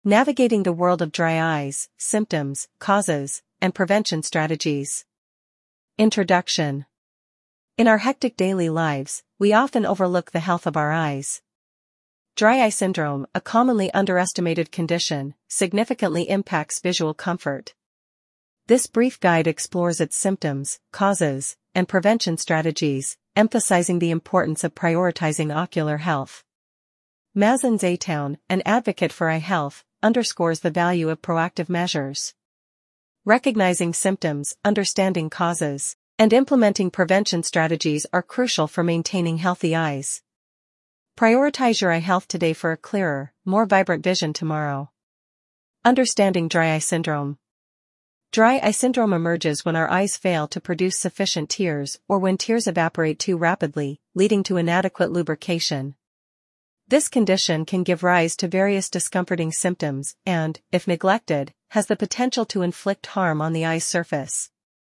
Navigating the world of dry eyes, symptoms, causes, and prevention strategies. Introduction. In our hectic daily lives, we often overlook the health of our eyes. Dry eye syndrome, a commonly underestimated condition, significantly impacts visual comfort. This brief guide explores its symptoms, causes, and prevention strategies, emphasizing the importance of prioritizing ocular health. Mazen Zaytoun, an advocate for eye health, underscores the value of proactive measures. Recognizing symptoms, understanding causes, and implementing prevention strategies are crucial for maintaining healthy eyes. Prioritize your eye health today for a clearer, more vibrant vision tomorrow. Understanding dry eye syndrome. Dry eye syndrome emerges when our eyes fail to produce sufficient tears or when tears evaporate too rapidly, leading to inadequate lubrication. This condition can give rise to various discomforting symptoms and, if neglected, has the potential to inflict harm on the eye's surface.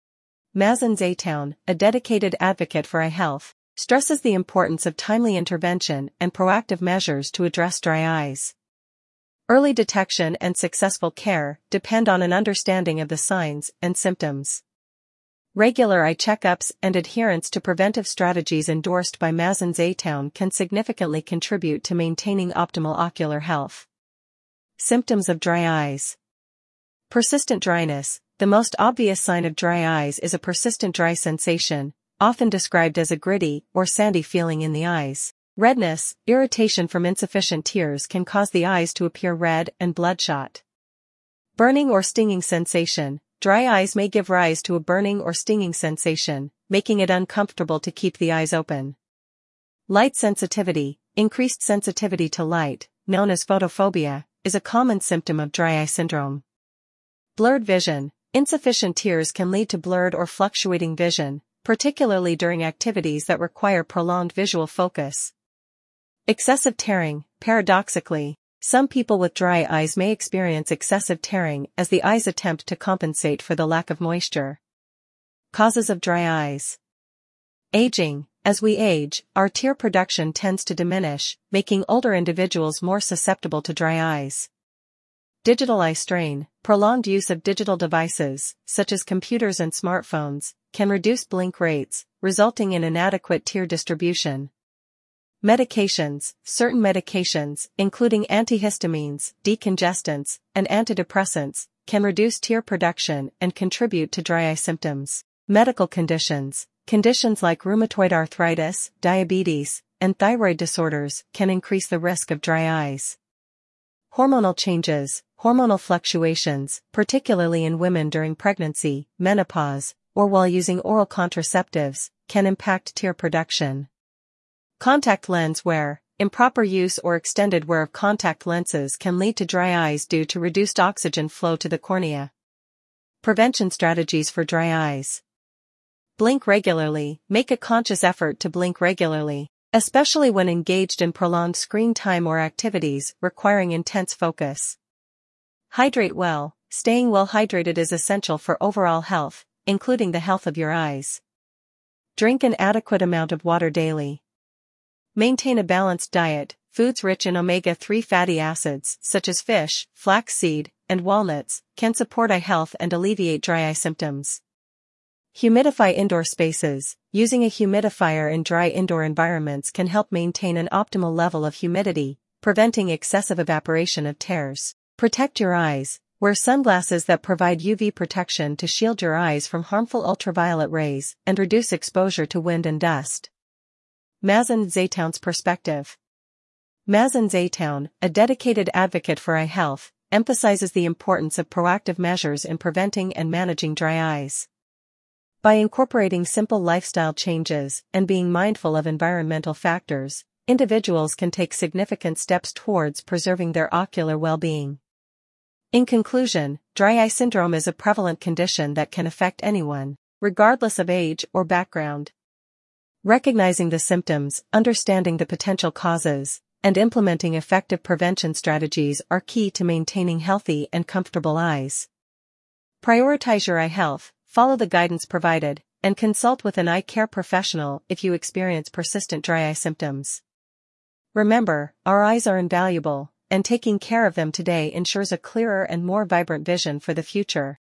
Mazen Zaytoun, a dedicated advocate for eye health, stresses the importance of timely intervention and proactive measures to address dry eyes. Early detection and successful care depend on an understanding of the signs and symptoms. Regular eye checkups and adherence to preventive strategies endorsed by Mazen Zaytoun can significantly contribute to maintaining optimal ocular health. Symptoms of dry eyes. Persistent dryness. The most obvious sign of dry eyes is a persistent dry sensation, often described as a gritty or sandy feeling in the eyes. Redness, irritation from insufficient tears can cause the eyes to appear red and bloodshot. Burning or stinging sensation. Dry eyes may give rise to a burning or stinging sensation, making it uncomfortable to keep the eyes open. Light sensitivity. Increased sensitivity to light, known as photophobia, is a common symptom of dry eye syndrome. Blurred vision. Insufficient tears can lead to blurred or fluctuating vision, particularly during activities that require prolonged visual focus. Excessive tearing. Paradoxically, some people with dry eyes may experience excessive tearing as the eyes attempt to compensate for the lack of moisture. Causes of dry eyes. Aging. As we age, our tear production tends to diminish, making older individuals more susceptible to dry eyes. Digital eye strain. Prolonged use of digital devices, such as computers and smartphones, can reduce blink rates, resulting in inadequate tear distribution. Medications. Certain medications, including antihistamines, decongestants, and antidepressants, can reduce tear production and contribute to dry eye symptoms. Medical conditions. Conditions like rheumatoid arthritis, diabetes, and thyroid disorders can increase the risk of dry eyes. Hormonal changes. Hormonal fluctuations, particularly in women during pregnancy, menopause, or while using oral contraceptives, can impact tear production. Contact lens wear. Improper use or extended wear of contact lenses can lead to dry eyes due to reduced oxygen flow to the cornea. Prevention strategies for dry eyes. Blink regularly. Make a conscious effort to blink regularly, especially when engaged in prolonged screen time or activities requiring intense focus. Hydrate well. Staying well hydrated is essential for overall health, including the health of your eyes. Drink an adequate amount of water daily. Maintain a balanced diet. Foods rich in omega-3 fatty acids, such as fish, flaxseed, and walnuts, can support eye health and alleviate dry eye symptoms. Humidify indoor spaces. Using a humidifier in dry indoor environments can help maintain an optimal level of humidity, preventing excessive evaporation of tears. Protect your eyes. Wear sunglasses that provide UV protection to shield your eyes from harmful ultraviolet rays and reduce exposure to wind and dust. Mazen Zaytoun's perspective. Mazen Zaytoun, a dedicated advocate for eye health, emphasizes the importance of proactive measures in preventing and managing dry eyes. By incorporating simple lifestyle changes and being mindful of environmental factors, individuals can take significant steps towards preserving their ocular well-being. In conclusion, dry eye syndrome is a prevalent condition that can affect anyone, regardless of age or background. Recognizing the symptoms, understanding the potential causes, and implementing effective prevention strategies are key to maintaining healthy and comfortable eyes. Prioritize your eye health, follow the guidance provided, and consult with an eye care professional if you experience persistent dry eye symptoms. Remember, our eyes are invaluable, and taking care of them today ensures a clearer and more vibrant vision for the future.